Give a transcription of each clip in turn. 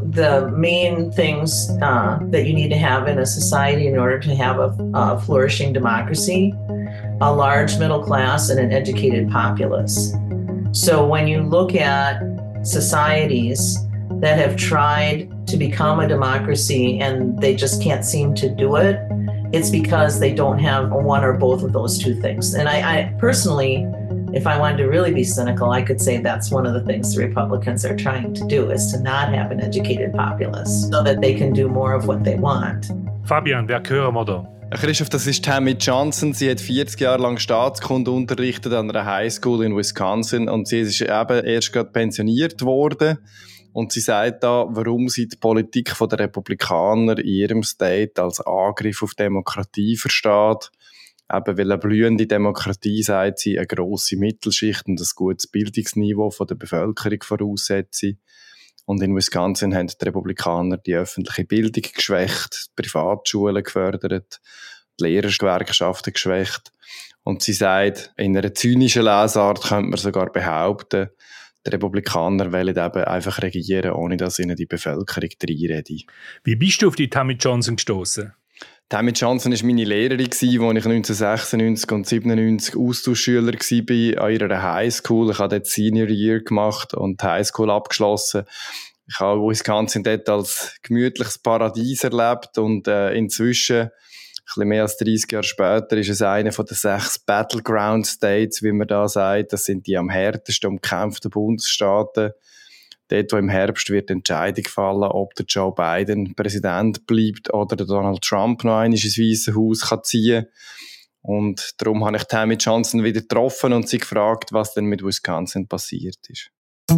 the main things that you need to have in a society in order to have a flourishing democracy: a large middle class and an educated populace. So when you look at societies that have tried to become a democracy and they just can't seem to do it, it's because they don't have one or both of those two things. And I personally, if I wanted to really be cynical, I could say that's one of the things the Republicans are trying to do, is to not have an educated populace so that they can do more of what they want. Fabian, wer hören wir da? Christoph, das ist Tammy Johnson. Sie hat 40 Jahre lang Staatskunde unterrichtet an einer Highschool in Wisconsin und sie ist eben erst gerade pensioniert worden. Und sie sagt da, warum sie die Politik der Republikaner in ihrem State als Angriff auf Demokratie versteht. Eben weil eine blühende Demokratie, sagt sie, eine grosse Mittelschicht und ein gutes Bildungsniveau von der Bevölkerung voraussetzt. Und in Wisconsin haben die Republikaner die öffentliche Bildung geschwächt, die Privatschulen gefördert, die Lehrergewerkschaften geschwächt. Und sie sagt, in einer zynischen Lesart könnte man sogar behaupten, die Republikaner wollen eben einfach regieren, ohne dass ihnen die Bevölkerung reinredet. Wie bist du auf die Tammy Johnson gestoßen? Tammy Johnson war meine Lehrerin, als ich 1996 und 1997 Austauschschüler war an ihrer Highschool. Ich habe dort Senior Year gemacht und die Highschool abgeschlossen. Ich habe Wisconsin dort als gemütliches Paradies erlebt und inzwischen, ein bisschen mehr als 30 Jahre später, ist es einer von den 6 Battleground States, wie man da sagt. Das sind die am härtesten umkämpften Bundesstaaten. Dort, wo im Herbst wird die Entscheidung fallen, ob der Joe Biden Präsident bleibt oder der Donald Trump noch einmal ins Weiße Haus kann ziehen. Und darum habe ich Tammy Johnson wieder getroffen und sie gefragt, was denn mit Wisconsin passiert ist.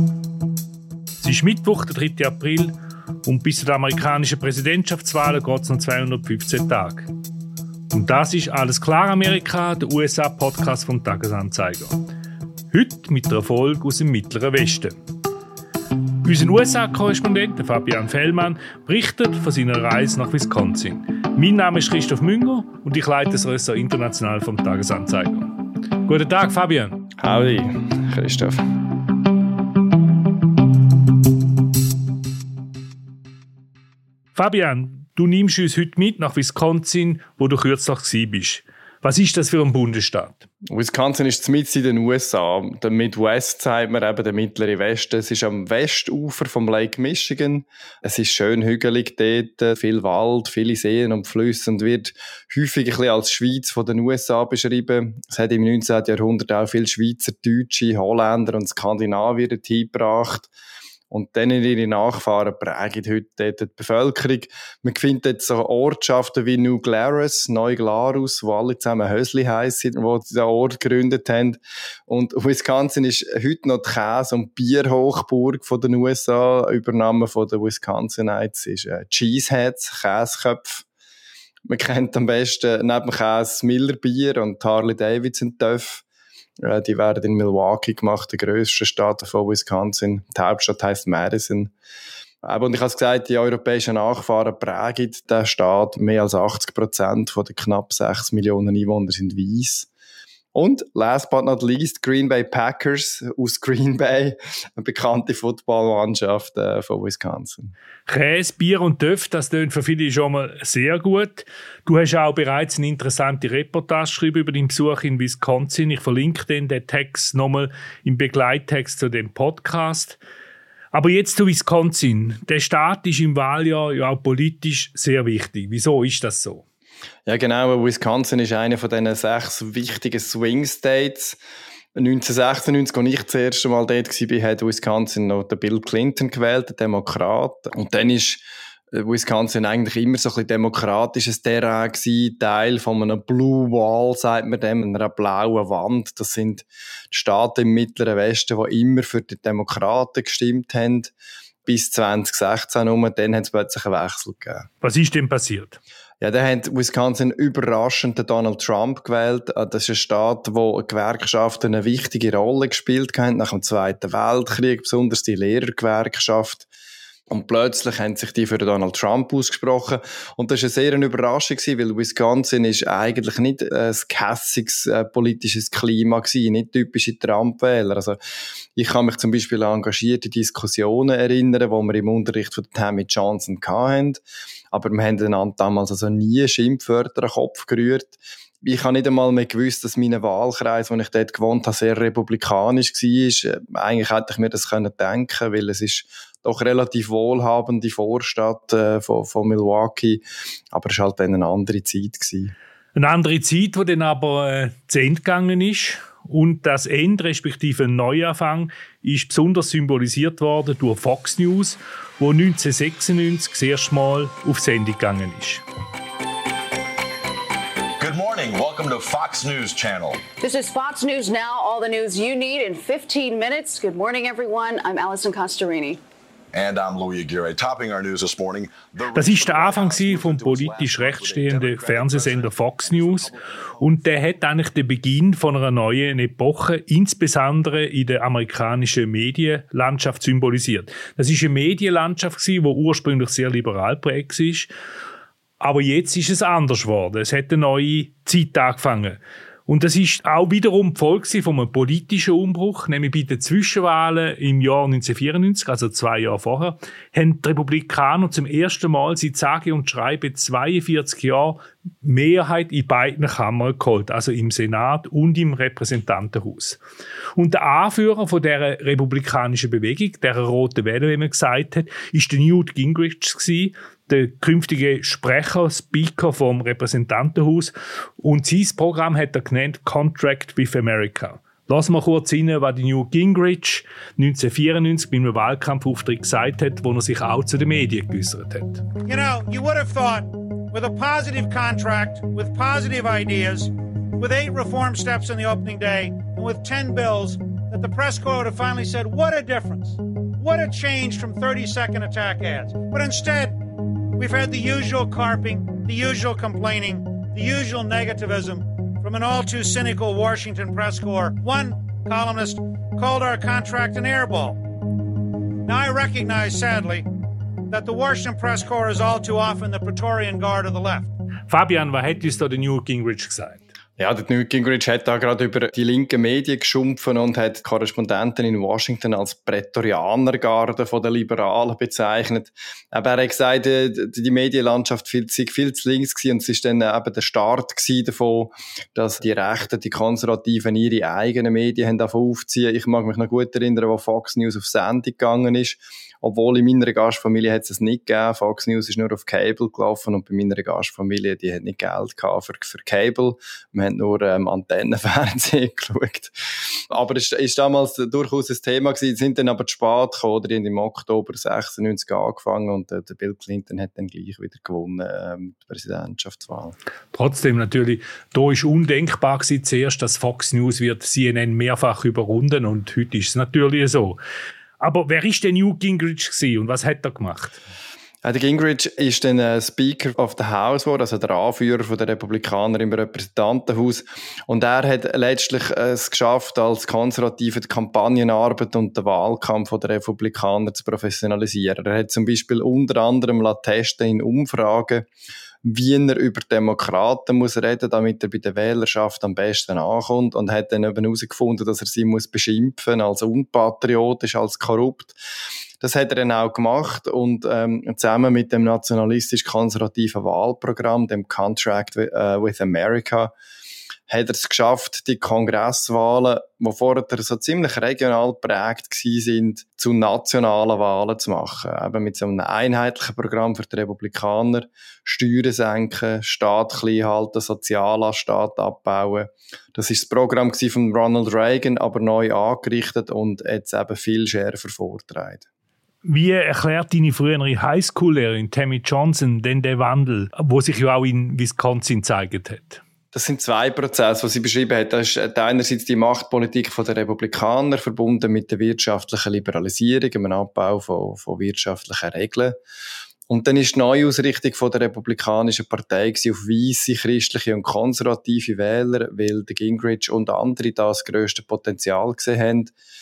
Es ist Mittwoch, der 3. April, und bis zu den amerikanischen Präsidentschaftswahlen geht es noch 215 Tage. Und das ist «Alles klar, Amerika», der USA-Podcast vom Tagesanzeiger. Heute mit einer Folge aus dem Mittleren Westen. Unser USA-Korrespondent Fabian Fellmann berichtet von seiner Reise nach Wisconsin. Mein Name ist Christoph Münger und ich leite das Ressort International vom Tagesanzeiger. Guten Tag, Fabian. Howdy, Christoph. Fabian, du nimmst uns heute mit nach Wisconsin, wo du kürzlich warst. Was ist das für ein Bundesstaat? Wisconsin ist mitten in den USA. Der Midwest sagt man eben, der mittlere Westen. Es ist am Westufer vom Lake Michigan. Es ist schön hügelig dort, viel Wald, viele Seen und Flüsse und wird häufig ein bisschen als Schweiz von den USA beschrieben. Es hat im 19. Jahrhundert auch viele Schweizer, Deutsche, Holländer und Skandinavier dorthin gebracht. Und dann ihre Nachfahren prägen heute dort die Bevölkerung. Man findet jetzt so Ortschaften wie New Glarus, Neu-Glarus, wo alle zusammen Hösli heissen, wo sie den Ort gegründet haben. Und Wisconsin ist heute noch die Käse- und Bierhochburg von den USA. Übernahme von den Wisconsinites ist Cheeseheads, Käseköpfe. Man kennt am besten neben Käse Miller Bier und Harley Davidson Töff. Die werden in Milwaukee gemacht, der grössten Stadt von Wisconsin. Die Hauptstadt heisst Madison. Und ich habe es gesagt, die europäischen Nachfahren prägen den Staat. Mehr als 80% von den knapp 6 Millionen Einwohnern sind weiss. Und last but not least, Green Bay Packers aus Green Bay, eine bekannte Footballmannschaft von Wisconsin. Käse, Bier und Töff, das klingt für viele schon mal sehr gut. Du hast auch bereits eine interessante Reportage geschrieben über deinen Besuch in Wisconsin. Ich verlinke den Text nochmal im Begleittext zu dem Podcast. Aber jetzt zu Wisconsin. Der Staat ist im Wahljahr ja auch politisch sehr wichtig. Wieso ist das so? Ja, genau. Wisconsin ist einer von diesen 6 wichtigen Swing States. 1996, als ich das erste Mal dort war, hat Wisconsin noch den Bill Clinton gewählt, der Demokrat. Und dann ist Wisconsin eigentlich immer so ein bisschen demokratisches Terrain gewesen, Teil von einem Blue Wall, sagt man dem, einer blauen Wand. Das sind die Staaten im Mittleren Westen, die immer für die Demokraten gestimmt haben. Bis 2016 rum, dann hat es plötzlich einen Wechsel gegeben. Was ist denn passiert? Ja, da hat Wisconsin überraschend den Donald Trump gewählt. Das ist ein Staat, wo Gewerkschaften eine wichtige Rolle gespielt haben nach dem Zweiten Weltkrieg, besonders die Lehrergewerkschaft. Und plötzlich haben sich die für Donald Trump ausgesprochen. Und das war eine sehr Überraschung, weil Wisconsin ist eigentlich nicht ein gehässiges politisches Klima gewesen, nicht typische Trump-Wähler. Also, ich kann mich zum Beispiel an engagierte Diskussionen erinnern, die wir im Unterricht von Tammy Johnson hatten. Aber wir haben einander damals also nie Schimpfwörter an den Kopf gerührt. Ich habe nicht einmal mehr gewusst, dass mein Wahlkreis, wo ich dort gewohnt habe, sehr republikanisch war. Eigentlich hätte ich mir das denken können, weil es ist doch relativ wohlhabende Vorstadt von Milwaukee. Aber es war halt dann eine andere Zeit gewesen. Eine andere Zeit, die dann aber zu Ende gegangen ist. Und das Ende, respektive ein Neuanfang, ist besonders symbolisiert worden durch Fox News, wo 1996 das erste Mal auf Sendung gegangen ist. Good morning. Welcome to Fox News Channel. This is Fox News Now, all the news you need in 15 minutes. Good morning, everyone. I'm Alison Costarini. And I'm Louis Aguirre. Topping our news this morning. Das ist der Anfang vom politisch rechtstehenden Fernsehsender Fox News. Und der hat eigentlich den Beginn von einer neuen Epoche, insbesondere in der amerikanischen Medienlandschaft, symbolisiert. Das ist eine Medienlandschaft, die ursprünglich sehr liberal geprägt ist. Aber jetzt ist es anders geworden. Es hat eine neue Zeit angefangen. Und das ist auch wiederum die Folge von einem politischen Umbruch, nämlich bei den Zwischenwahlen im Jahr 1994, also 2 Jahre vorher, haben die Republikaner zum ersten Mal seit sage und schreibe 42 Jahren Mehrheit in beiden Kammern geholt, also im Senat und im Repräsentantenhaus. Und der Anführer von dieser republikanischen Bewegung, der roten Welle, wie man gesagt hat, ist der Newt Gingrich gewesen, der künftige Speaker vom Repräsentantenhaus. Und sein Programm hat er genannt Contract with America. Lassen wir kurz rein, was Newt Gingrich 1994 beim Wahlkampfauftritt gesagt hat, wo er sich auch zu den Medien geäußert hat. You know, you would have thought, with a positive contract, with positive ideas, with 8 reform steps on the opening day, and with 10 bills, that the press corps would have finally said, what a difference. What a change from 30-second attack ads. But instead, we've had the usual carping, the usual complaining, the usual negativism from an all-too cynical Washington press corps. One columnist called our contract an airball. Now, I recognize, sadly, that the Washington press corps is all too often the Praetorian Guard of the left. Fabian, was hat uns da der Newt Gingrich gesagt? Ja, der Newt Gingrich hat da gerade über die linken Medien geschumpfen und hat Korrespondenten in Washington als Prätorianergarde von den Liberalen bezeichnet. Aber er hat gesagt, die Medienlandschaft sei viel zu links gewesen und es ist dann eben der Start gewesen davon, dass die Rechten, die Konservativen ihre eigenen Medien haben aufziehen. Ich mag mich noch gut erinnern, wo Fox News auf Sendung gegangen ist. Obwohl in meiner Gastfamilie hat es nicht gegeben. Fox News ist nur auf Cable gelaufen und bei meiner Gastfamilie, die hat nicht Geld gehabt für Cable. Wir haben nur Antennenfernsehen geschaut. Aber es ist damals durchaus ein Thema gewesen. Sie sind dann aber zu spät gekommen. Die haben im Oktober 96 angefangen und der Bill Clinton hat dann gleich wieder gewonnen, die Präsidentschaftswahl. Trotzdem natürlich, da ist undenkbar gewesen zuerst, dass Fox News wird CNN mehrfach überrunden und heute ist es natürlich so. Aber wer ist denn Newt Gingrich gewesen und was hat er gemacht? Der Gingrich ist dann Speaker of the House geworden, also der Anführer der Republikaner im Repräsentantenhaus. Und er hat letztlich es geschafft, als Konservative die Kampagnenarbeit und den Wahlkampf der Republikaner zu professionalisieren. Er hat zum Beispiel unter anderem testen in Umfragen, wie er über Demokraten muss reden, damit er bei der Wählerschaft am besten ankommt, und hat dann eben herausgefunden, dass er sie muss beschimpfen als unpatriotisch, als korrupt. Das hat er dann auch gemacht und zusammen mit dem nationalistisch-konservativen Wahlprogramm, dem Contract with America, hat er es geschafft, die Kongresswahlen, die vorher so ziemlich regional geprägt waren, zu nationalen Wahlen zu machen. Eben mit so einem einheitlichen Programm für die Republikaner. Steuern senken, Staat klein halten, Sozialstaat abbauen. Das war das Programm von Ronald Reagan, aber neu angerichtet und jetzt eben viel schärfer vorgetragen. Wie erklärt deine frühere Highschool-Lehrerin Tammy Johnson denn den Wandel, der sich ja auch in Wisconsin gezeigt hat? Das sind 2 Prozesse, die sie beschrieben hat. Das ist einerseits die Machtpolitik der Republikaner, verbunden mit der wirtschaftlichen Liberalisierung, dem Abbau von wirtschaftlichen Regeln. Und dann ist die Neuausrichtung der Republikanischen Partei auf weisse, christliche und konservative Wähler, weil der Gingrich und andere da das grösste Potenzial gesehen haben.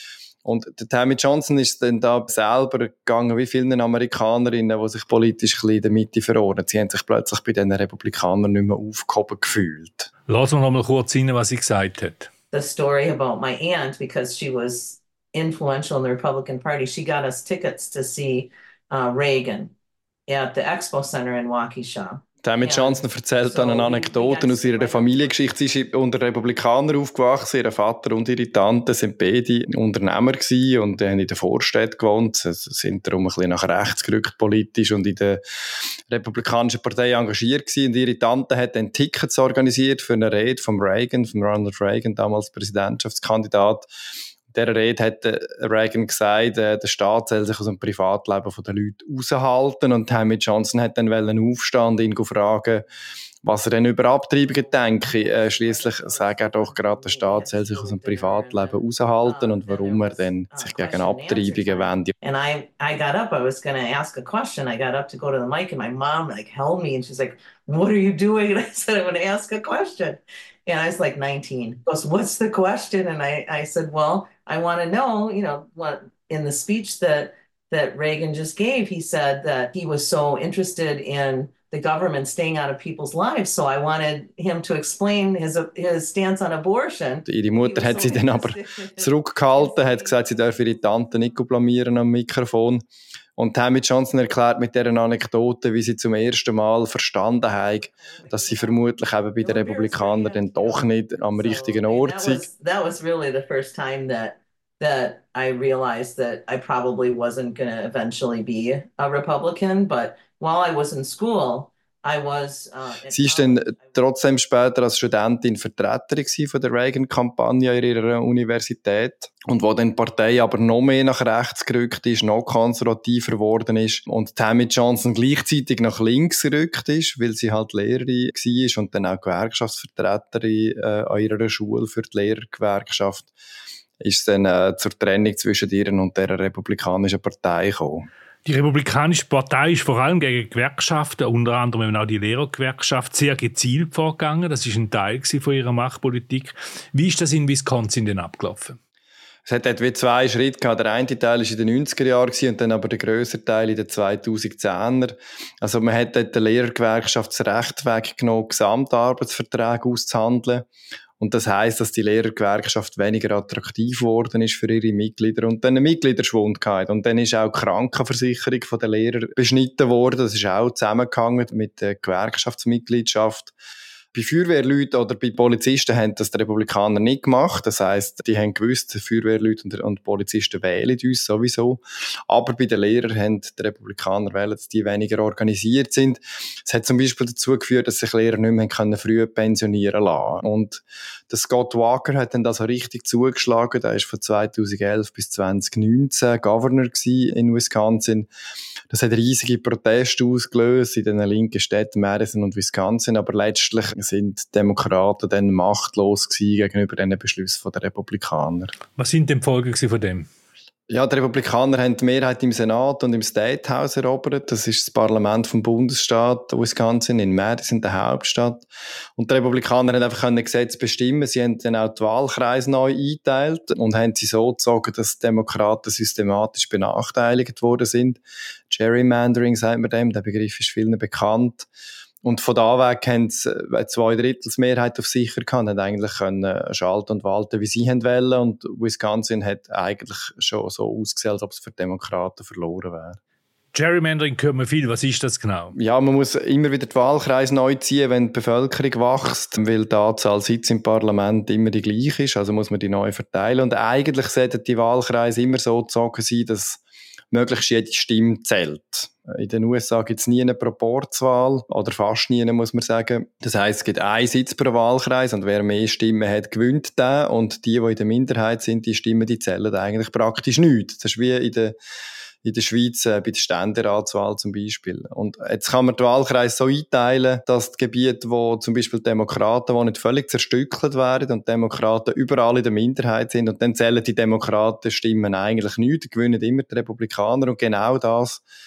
Und der Tammy Johnson ist dann da selber gegangen, wie vielen Amerikanerinnen, die sich politisch ein bisschen in der Mitte verorten. Sie haben sich plötzlich bei den Republikanern nicht mehr aufgehoben gefühlt. Lassen wir noch mal kurz rein, was sie gesagt hat. The story about my aunt, because she was influential in the Republican Party, she got us tickets to see Reagan at the Expo Center in Waukesha. Tammy Johnson erzählt dann eine Anekdote aus ihrer Familiengeschichte. Sie ist unter Republikanern aufgewachsen. Ihr Vater und ihre Tante sind beide Unternehmer gewesen und haben in der Vorstadt gewohnt. Sie sind darum ein bisschen nach rechts gerückt politisch und in der Republikanischen Partei engagiert gewesen. Und ihre Tante hat dann Tickets organisiert für eine Rede von Ronald Reagan, damals Präsidentschaftskandidat. In dieser Rede hat Reagan gesagt, der Staat soll sich aus dem Privatleben der Leute raushalten. Und Tammy Johnson hat dann aufstehen und ihn fragen, was er denn über Abtreibungen denke. Schliesslich sagt er doch gerade, der Staat soll sich aus dem Privatleben raushalten und warum er dann sich gegen Abtreibungen wendet. And I got up, I was going to ask a question. I got up to go to the mic and my mom held me and she's like, what are you doing? And I said, I'm going to ask a question. And I was like 19. She goes, what's the question? And I said, well, I want to know, what in the speech that Reagan just gave, he said that he was so interested in the government staying out of people's lives. So I wanted him to explain his stance on abortion. Ihre Mutter hat sie dann aber zurückgehalten, hat gesagt, sie darf ihre Tante nicht blamieren am Mikrofon. Und Tammy Johnson erklärt mit dieser Anekdote, wie sie zum ersten Mal verstanden hat, dass sie vermutlich eben bei den Republikanern dann doch nicht am richtigen Ort sind. That was really the first time that I realized that I probably wasn't going to eventually be a Republican, but while I was in school, I was... Sie ist dann trotzdem später als Studentin Vertreterin von der Reagan-Kampagne in ihrer Universität. Und wo dann die Partei aber noch mehr nach rechts gerückt ist, noch konservativer geworden ist und Tammy Johnson gleichzeitig nach links gerückt ist, weil sie halt Lehrerin war und dann auch Gewerkschaftsvertreterin an ihrer Schule für die Lehrergewerkschaft, ist es dann zur Trennung zwischen ihr und der Republikanischen Partei gekommen. Die Republikanische Partei ist vor allem gegen Gewerkschaften, unter anderem auch die Lehrergewerkschaft, sehr gezielt vorgegangen. Das ist ein Teil von ihrer Machtpolitik. Wie ist das in Wisconsin denn abgelaufen? Es hat etwa zwei Schritte gehabt. Der eine Teil war in den 90er Jahren und dann aber der grössere Teil in den 2010er. Also man hat dort der Lehrergewerkschaft das Recht weggenommen, Gesamtarbeitsverträge auszuhandeln. Und das heisst, dass die Lehrergewerkschaft weniger attraktiv geworden ist für ihre Mitglieder und dann einen Mitgliederschwund gehabt. Und dann ist auch die Krankenversicherung der Lehrer beschnitten worden. Das ist auch zusammengehangen mit der Gewerkschaftsmitgliedschaft. Bei Feuerwehrleuten oder bei Polizisten haben das die Republikaner nicht gemacht. Das heisst, die haben gewusst, die Feuerwehrleute und Polizisten wählen uns sowieso. Aber bei den Lehrern haben die Republikaner wählen, dass die weniger organisiert sind. Es hat zum Beispiel dazu geführt, dass sich Lehrer nicht mehr früh pensionieren lassen. Und der Scott Walker hat dann das so richtig zugeschlagen. Der war von 2011 bis 2019 Governor in Wisconsin. Das hat riesige Proteste ausgelöst in den linken Städten Madison und Wisconsin, aber letztlich sind die Demokraten dann machtlos gewesen gegenüber den Beschlüssen der Republikaner. Was sind denn die Folgen von dem? Ja, die Republikaner haben die Mehrheit im Senat und im State House erobert. Das ist das Parlament vom Bundesstaat Wisconsin in Madison, der Hauptstadt. Und die Republikaner haben einfach ein Gesetz bestimmen. Sie haben dann auch die Wahlkreise neu eingeteilt und haben sie so gezogen, dass die Demokraten systematisch benachteiligt worden sind. Gerrymandering sagt man dem. Der Begriff ist vielen bekannt. Und von da weg haben sie 2/3 Mehrheit auf sicher gehabt, haben eigentlich können schalten und walten, wie sie wollen. Und Wisconsin hat eigentlich schon so ausgesehen, als ob es für Demokraten verloren wäre. Gerrymandering hört man viel. Was ist das genau? Ja, man muss immer wieder die Wahlkreise neu ziehen, wenn die Bevölkerung wächst, weil die Anzahl Sitze im Parlament immer die gleiche ist. Also muss man die neu verteilen. Und eigentlich sollten die Wahlkreise immer so gezogen sein, dass möglichst jede Stimme zählt. In den USA gibt es nie eine Proporzwahl, oder fast nie, muss man sagen. Das heisst, es gibt einen Sitz pro Wahlkreis und wer mehr Stimmen hat, gewinnt den. Und die in der Minderheit sind, die Stimmen, die zählen eigentlich praktisch nichts. Das ist wie in der Schweiz bei der Ständeratswahl zum Beispiel. Und jetzt kann man die Wahlkreise so einteilen, dass die Gebiete, wo zum Beispiel Demokraten, die nicht völlig zerstückelt werden und Demokraten überall in der Minderheit sind und dann zählen die Demokraten Stimmen eigentlich nichts, gewinnen immer die Republikaner und genau das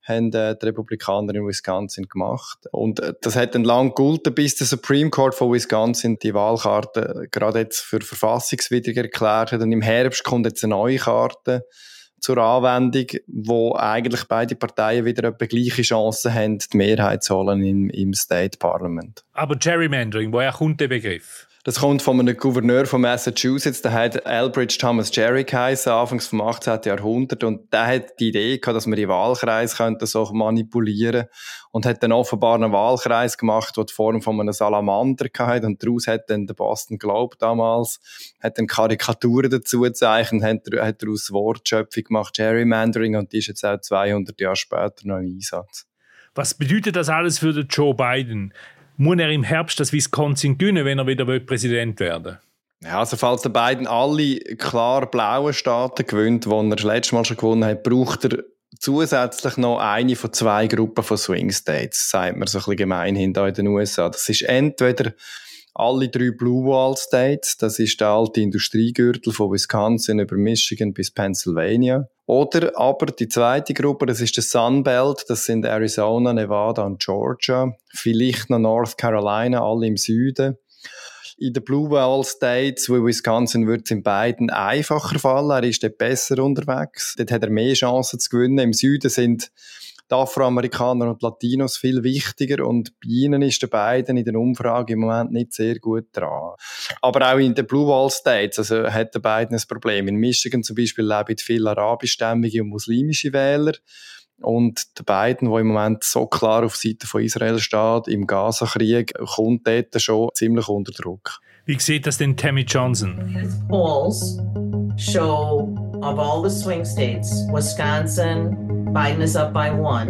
haben die Republikaner in Wisconsin gemacht. Und das hat dann lang gegolten, bis der Supreme Court von Wisconsin die Wahlkarte gerade jetzt für verfassungswidrig erklärt hat. Und im Herbst kommt jetzt eine neue Karte zur Anwendung, wo eigentlich beide Parteien wieder etwa gleiche Chancen haben, die Mehrheit zu holen im State Parliament. Aber Gerrymandering, woher kommt der Begriff? Das kommt von einem Gouverneur von Massachusetts, der hat Elbridge Thomas Jerry geheissen, anfangs vom 18. Jahrhundert. Und der hat die Idee gehabt, dass man die Wahlkreise so manipulieren könnte. Und hat dann offenbar einen Wahlkreis gemacht, der die Form von einem Salamander hatte. Und daraus hat dann der Boston Globe damals, hat dann Karikaturen dazu gezeichnet, hat daraus Wortschöpfung gemacht, Gerrymandering. Und die ist jetzt auch 200 Jahre später noch im Einsatz. Was bedeutet das alles für den Joe Biden? Muss er im Herbst das Wisconsin gewinnen, wenn er wieder Präsident werden will? Ja, also falls der Biden alle klar blauen Staaten gewinnt, die er das letzte Mal schon gewonnen hat, braucht er zusätzlich noch eine von 2 Gruppen von Swing States, sagt man so ein bisschen gemeinhin hier in den USA. Das ist entweder alle 3 Blue Wall States, das ist der alte Industriegürtel von Wisconsin über Michigan bis Pennsylvania. Oder aber die zweite Gruppe, das ist der Sun Belt, das sind Arizona, Nevada und Georgia. Vielleicht noch North Carolina, alle im Süden. In den Blue Wall States, wie Wisconsin, wird es in beiden einfacher fallen. Er ist dort besser unterwegs. Dort hat er mehr Chancen zu gewinnen. Im Süden sind die Afroamerikaner und Latinos viel wichtiger und bei ihnen ist der Biden in den Umfragen im Moment nicht sehr gut dran. Aber auch in den Blue Wall States hat der Biden ein Problem. In Michigan zum Beispiel leben viele arabischstämmige und muslimische Wähler. Und der Biden, der im Moment so klar auf Seite von Israel steht, im Gaza-Krieg, kommt dort schon ziemlich unter Druck. Wie sieht das denn Tammy Johnson? His polls show of all the swing states, Wisconsin, Biden is up by 1.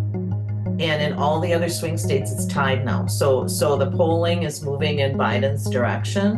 And in all the other swing states, it's tied now. So the polling is moving in Biden's direction.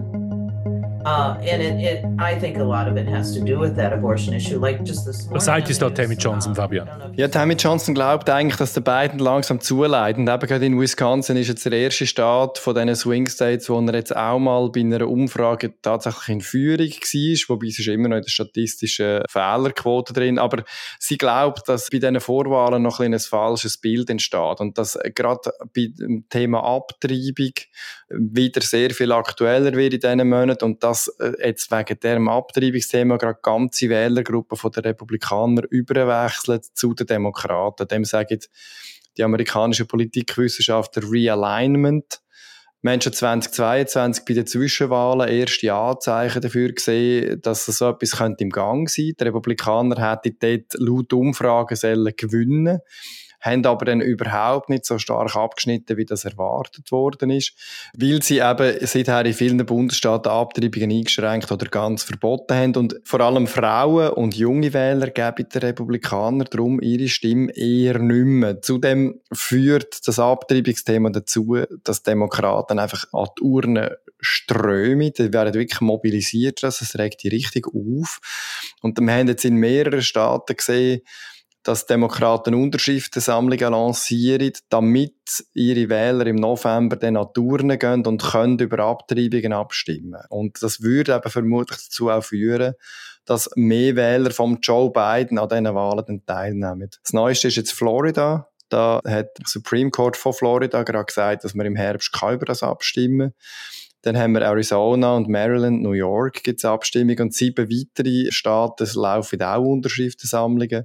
And I think a lot of it has to do with that abortion issue. Like just this morning. Was sagt uns da Tammy Johnson, Fabian? Ja, Tammy Johnson glaubt eigentlich, dass der Biden langsam zuleitet. Und eben gerade in Wisconsin ist jetzt der erste Staat von diesen Swing States, wo er jetzt auch mal bei einer Umfrage tatsächlich in Führung war. Wobei es ist immer noch in der statistischen Fehlerquote drin. Aber sie glaubt, dass bei diesen Vorwahlen noch ein falsches Bild entsteht. Und dass gerade bei dem Thema Abtreibung wieder sehr viel aktueller wird in diesen Monaten. Und dass jetzt wegen diesem Abtreibungsthema gerade ganze Wählergruppen von den Republikanern überwechseln zu den Demokraten. Dem sagen die amerikanischen Politikwissenschaftler Realignment. Wir haben schon 2022 bei den Zwischenwahlen erste Anzeichen dafür gesehen, dass so etwas im Gang sein könnte. Die Republikaner hätten dort laut Umfragen gewinnen, haben aber dann überhaupt nicht so stark abgeschnitten, wie das erwartet worden ist, weil sie eben seither in vielen Bundesstaaten Abtreibungen eingeschränkt oder ganz verboten haben und vor allem Frauen und junge Wähler geben den Republikanern darum ihre Stimme eher nicht mehr. Zudem führt das Abtreibungsthema dazu, dass Demokraten einfach an die Urne strömen, die werden wirklich mobilisiert, das regt die richtig auf. Und wir haben jetzt in mehreren Staaten gesehen, dass Demokraten Unterschriftensammlungen lancieren, damit ihre Wähler im November dann an die Urne gehen und können über Abtreibungen abstimmen. Und das würde eben vermutlich dazu auch führen, dass mehr Wähler vom Joe Biden an diesen Wahlen dann teilnehmen. Das Neueste ist jetzt Florida. Da hat der Supreme Court von Florida gerade gesagt, dass wir im Herbst über das abstimmen. Dann haben wir Arizona und Maryland, New York gibt es Abstimmungen und 7 weitere Staaten laufen auch Unterschriftensammlungen.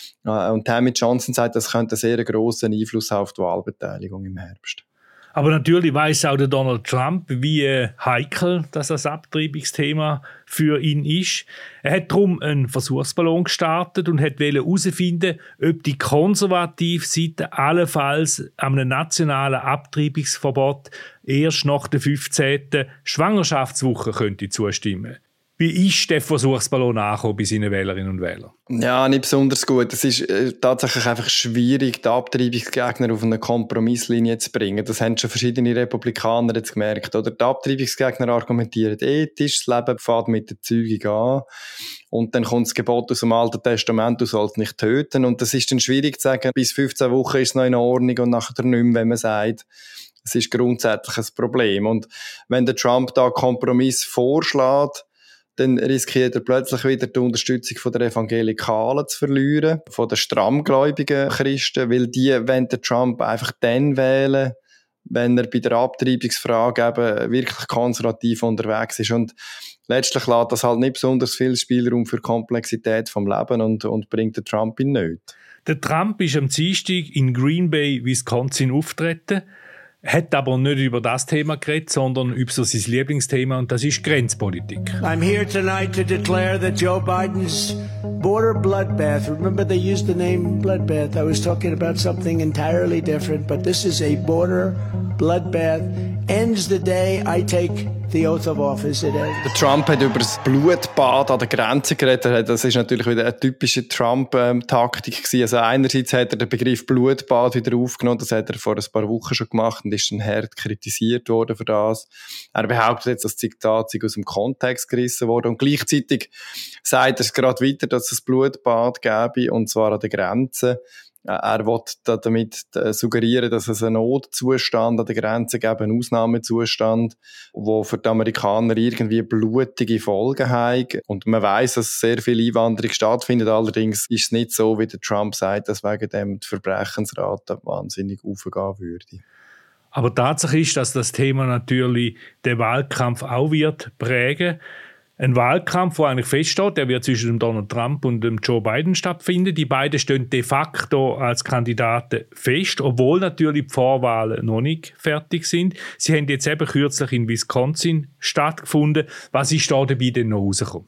Und Tammy Johnson sagt, das könnte einen sehr grossen Einfluss haben auf die Wahlbeteiligung im Herbst. Aber natürlich weiss auch der Donald Trump, wie heikel das Abtreibungsthema für ihn ist. Er hat darum einen Versuchsballon gestartet und wollte herausfinden, ob die konservative Seite allenfalls einem nationalen Abtreibungsverbot erst nach der 15. Schwangerschaftswoche könnte zustimmen. Wie ist der Versuchsballon angekommen bei seinen Wählerinnen und Wählern? Ja, nicht besonders gut. Es ist tatsächlich einfach schwierig, die Abtreibungsgegner auf eine Kompromisslinie zu bringen. Das haben schon verschiedene Republikaner jetzt gemerkt. Oder die Abtreibungsgegner argumentieren ethisch, das Leben fängt mit der Zeugung an. Und dann kommt das Gebot aus dem Alten Testament, du sollst nicht töten. Und das ist dann schwierig zu sagen, bis 15 Wochen ist es noch in Ordnung und nachher nicht mehr, wenn man sagt, es ist grundsätzlich ein Problem. Und wenn der Trump da einen Kompromiss vorschlägt, dann riskiert er plötzlich wieder die Unterstützung von der Evangelikalen zu verlieren, von den strammgläubigen Christen, weil die wollen den Trump einfach dann wählen, wenn er bei der Abtreibungsfrage eben wirklich konservativ unterwegs ist. Und letztlich lässt das halt nicht besonders viel Spielraum für Komplexität vom Leben und bringt den Trump in Nöte. Der Trump ist am Dienstag in Green Bay, Wisconsin, aufgetreten, hat aber nicht über das Thema geredet, sondern über so sein Lieblingsthema, und das ist Grenzpolitik. I'm here tonight to declare that Joe Biden's border bloodbath, remember they used the name bloodbath, I was talking about something entirely different, but this is a border bloodbath, ends the day I take the oath of office. It ends. Der Trump hat über das Blutbad an der Grenze geredet. Das ist natürlich wieder eine typische Trump-Taktik gewesen. Also einerseits hat er den Begriff Blutbad wieder aufgenommen. Das hat er vor ein paar Wochen schon gemacht und ist dann hart kritisiert worden für das. Er behauptet jetzt, das Zitat sei aus dem Kontext gerissen worden. Und gleichzeitig sagt er es gerade weiter, dass es ein Blutbad gäbe, und zwar an der Grenze. Er will damit suggerieren, dass es einen Notzustand an der Grenze gibt, einen Ausnahmezustand, wo für die Amerikaner irgendwie blutige Folgen hat. Und man weiss, dass sehr viel Einwanderung stattfindet. Allerdings ist es nicht so, wie der Trump sagt, dass wegen dem die Verbrechensrate wahnsinnig aufgehen würde. Aber Tatsache ist, dass das Thema natürlich den Wahlkampf auch wird prägen. Ein Wahlkampf, der eigentlich feststeht, der wird zwischen dem Donald Trump und dem Joe Biden stattfinden. Die beiden stehen de facto als Kandidaten fest, obwohl natürlich die Vorwahlen noch nicht fertig sind. Sie haben jetzt eben kürzlich in Wisconsin stattgefunden. Was ist da dabei denn noch rausgekommen?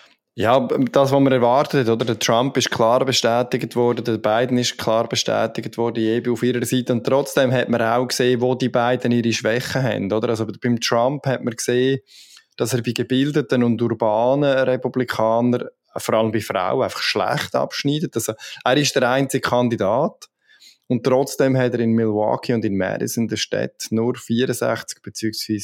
Ja, das, was man erwartet hat, oder? Der Trump ist klar bestätigt worden, der Biden ist klar bestätigt worden, eben auf ihrer Seite. Und trotzdem hat man auch gesehen, wo die beiden ihre Schwächen haben, oder? Also beim Trump hat man gesehen, dass er bei gebildeten und urbanen Republikanern, vor allem bei Frauen, einfach schlecht abschneidet. Also, er ist der einzige Kandidat. Und trotzdem hat er in Milwaukee und in Madison, der Stadt, nur 64 bzw.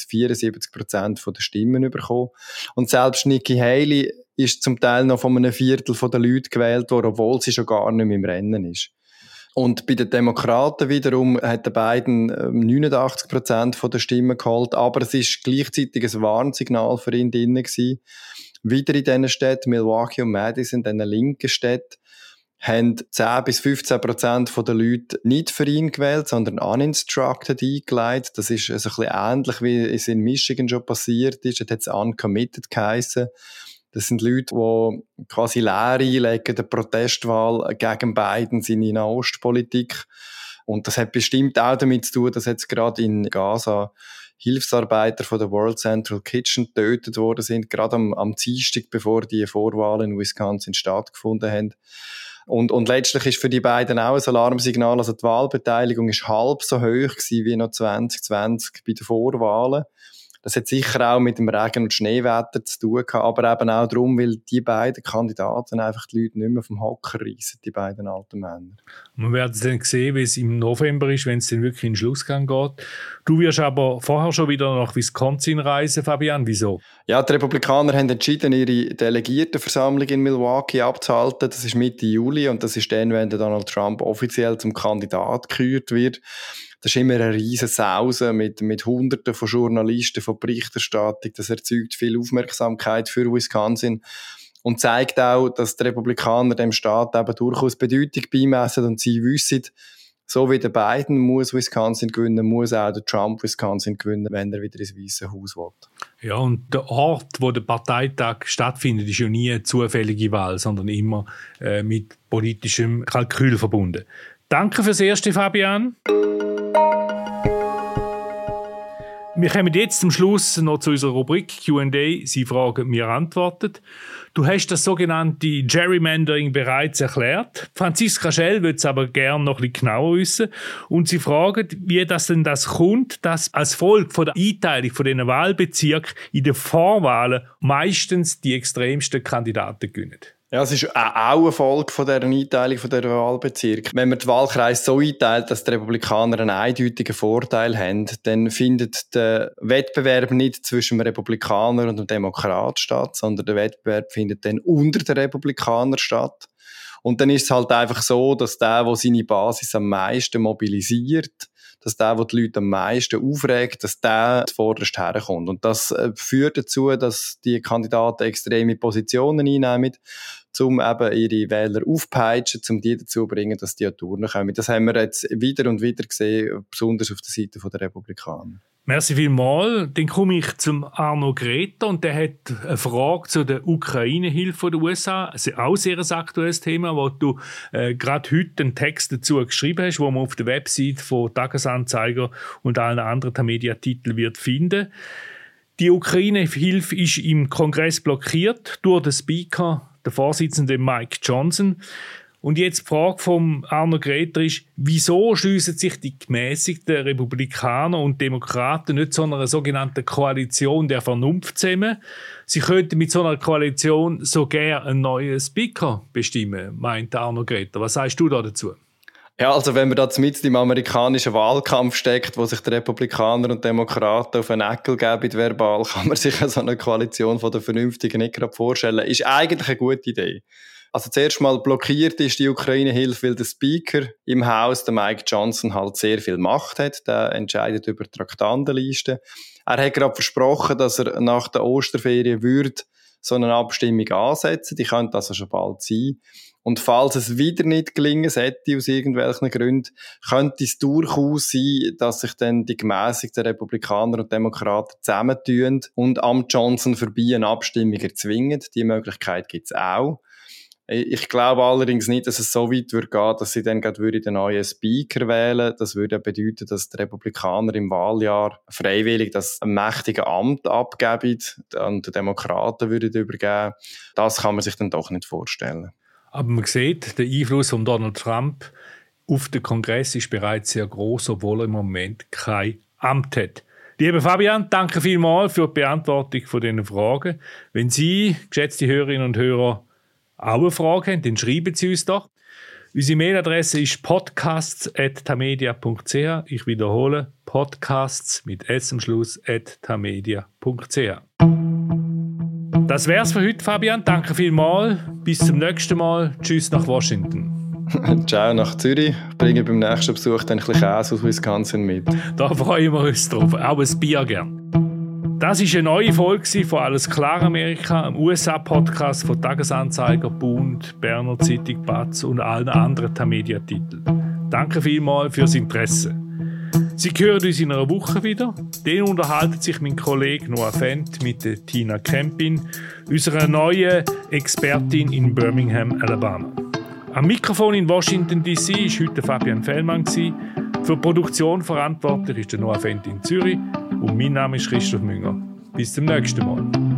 74% der Stimmen bekommen. Und selbst Nikki Haley ist zum Teil noch von einem Viertel der Leute gewählt worden, obwohl sie schon gar nicht mehr im Rennen ist. Und bei den Demokraten wiederum hat der Biden 89% der Stimmen geholt, aber es ist gleichzeitig ein Warnsignal für ihn drin gewesen. Wieder in diesen Städten, Milwaukee und Madison, diesen linken Städten, haben 10-15% der Leute nicht für ihn gewählt, sondern uninstructed eingeleitet. Das ist also ein bisschen ähnlich, wie es in Michigan schon passiert ist. Das hat es uncommitted geheissen. Das sind Leute, die quasi leer einlegen, der Protestwahl gegen Biden, seine Nahostpolitik. Und das hat bestimmt auch damit zu tun, dass jetzt gerade in Gaza Hilfsarbeiter von der World Central Kitchen getötet worden sind, gerade am Dienstag, bevor die Vorwahlen in Wisconsin stattgefunden haben. Und letztlich ist für die beiden auch ein Alarmsignal, also die Wahlbeteiligung ist halb so hoch gewesen wie noch 2020 bei den Vorwahlen. Das hat sicher auch mit dem Regen- und Schneewetter zu tun gehabt, aber eben auch darum, weil die beiden Kandidaten einfach die Leute nicht mehr vom Hocker reissen, die beiden alten Männer. Wir werden dann sehen, wie es im November ist, wenn es dann wirklich in den Schlussgang geht. Du wirst aber vorher schon wieder nach Wisconsin reisen, Fabian. Wieso? Ja, die Republikaner haben entschieden, ihre Delegiertenversammlung in Milwaukee abzuhalten. Das ist Mitte Juli und das ist dann, wenn Donald Trump offiziell zum Kandidat gekürt wird. Das ist immer eine riesen Sause mit Hunderten von Journalisten, von Berichterstattung. Das erzeugt viel Aufmerksamkeit für Wisconsin und zeigt auch, dass die Republikaner dem Staat eben durchaus Bedeutung beimessen und sie wissen, so wie der Biden muss Wisconsin gewinnen, muss auch der Trump Wisconsin gewinnen, wenn er wieder ins Weiße Haus will. Ja, und der Ort, wo der Parteitag stattfindet, ist ja nie eine zufällige Wahl, sondern immer mit politischem Kalkül verbunden. Danke fürs Erste, Fabian. Wir kommen jetzt zum Schluss noch zu unserer Rubrik Q&A. Sie fragen, wir antworten. Du hast das sogenannte Gerrymandering bereits erklärt. Franziska Schell will es aber gerne noch ein bisschen genauer wissen. Und sie fragen, wie das denn das kommt, dass als Folge von der Einteilung von diesen Wahlbezirken in den Vorwahlen meistens die extremsten Kandidaten gewinnen. Ja, es ist auch eine Folge von dieser Einteilung von dieser Wahlbezirke. Wenn man die Wahlkreise so einteilt, dass die Republikaner einen eindeutigen Vorteil haben, dann findet der Wettbewerb nicht zwischen dem Republikaner und dem Demokrat statt, sondern der Wettbewerb findet dann unter den Republikanern statt. Und dann ist es halt einfach so, dass der seine Basis am meisten mobilisiert, dass der die Leute am meisten aufregt, dass der zuvorderst herkommt. Und das führt dazu, dass die Kandidaten extreme Positionen einnehmen, um eben ihre Wähler aufpeitschen, um die dazu zu bringen, dass die an die Turnen kommen. Das haben wir jetzt wieder und wieder gesehen, besonders auf der Seite der Republikaner. Merci vielmals. Dann komme ich zum Arno Greta und der hat eine Frage zu der Ukraine-Hilfe der USA. Also auch sehr ein aktuelles Thema, wo du gerade heute einen Text dazu geschrieben hast, wo man auf der Website von Tagesanzeiger und allen anderen Mediatiteln wird finden. Die Ukraine-Hilfe ist im Kongress blockiert durch den Speaker, der Vorsitzende Mike Johnson. Und jetzt die Frage von Arno Greta ist, wieso schliessen sich die gemäßigten Republikaner und Demokraten nicht zu einer sogenannten Koalition der Vernunft zusammen? Sie könnten mit so einer Koalition sogar einen neuen Speaker bestimmen, meint Arno Greta. Was sagst du da dazu? Ja, also wenn man da mitten im amerikanischen Wahlkampf steckt, wo sich die Republikaner und Demokraten auf einen Eckel geben verbal, kann man sich so eine Koalition von der Vernünftigen nicht gerade vorstellen. Ist eigentlich eine gute Idee. Also zuerst mal blockiert ist die Ukraine-Hilfe, weil der Speaker im Haus, der Mike Johnson, halt sehr viel Macht hat. Der entscheidet über die Traktandenliste. Er hat gerade versprochen, dass er nach der Osterferien würde so eine Abstimmung ansetzen. Die könnte also schon bald sein. Und falls es wieder nicht gelingen sollte, aus irgendwelchen Gründen, könnte es durchaus sein, dass sich dann die gemäßigten Republikaner und Demokraten zusammentun und am Johnson vorbei eine Abstimmung erzwingen. Die Möglichkeit gibt es auch. Ich glaube allerdings nicht, dass es so weit würde gehen, dass sie dann gerade den neuen Speaker wählen. Das würde bedeuten, dass die Republikaner im Wahljahr freiwillig das mächtige Amt abgeben und die Demokraten würden übergeben. Das kann man sich dann doch nicht vorstellen. Aber man sieht, der Einfluss von Donald Trump auf den Kongress ist bereits sehr groß, obwohl er im Moment kein Amt hat. Lieber Fabian, danke vielmals für die Beantwortung von diesen Fragen. Wenn Sie, geschätzte Hörerinnen und Hörer, auch eine Frage haben, dann schreiben Sie uns doch. Unsere Mailadresse ist podcasts@tamedia.ch. Ich wiederhole, podcasts mit s am Schluss @tamedia.ch. Das wär's für heute, Fabian. Danke vielmals. Bis zum nächsten Mal. Tschüss nach Washington. Ciao nach Zürich. Ich bringe beim nächsten Besuch dann ein bisschen Käse aus Wisconsin mit. Da freuen wir uns drauf. Auch ein Bier gern. Das war eine neue Folge von «Alles klar Amerika», einem USA-Podcast von Tagesanzeiger, Bund, Berner Zeitung, Batz und allen anderen Tamedia-Titeln. Danke vielmals fürs Interesse. Sie hören uns in einer Woche wieder. Den unterhalten sich mein Kollege Noah Fendt mit der Tina Kempin, unserer neuen Expertin in Birmingham, Alabama. Am Mikrofon in Washington D.C. war heute Fabian Fellmann. Für die Produktion verantwortlich ist der Noah Fendt in Zürich und mein Name ist Christoph Münger. Bis zum nächsten Mal.